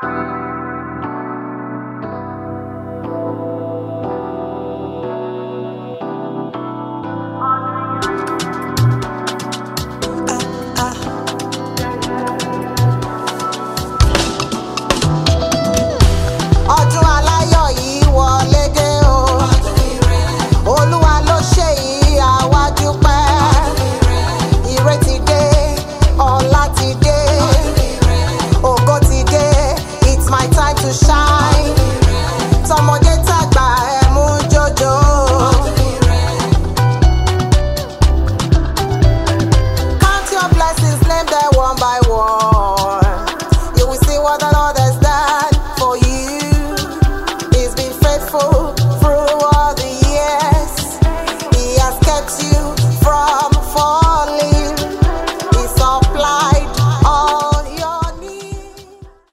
Ọdún aláyọ̀ yìí wọlé dé o. Olúwa ló ṣe yìí, àwa dúpẹ́. Ire ti dé, ọlá ti dé, ògo ti dé. It's my time to shine. Tọmọdé tàgbà ẹ mú jòjò. Count your blessings, name them one by one. You will see what the Lord has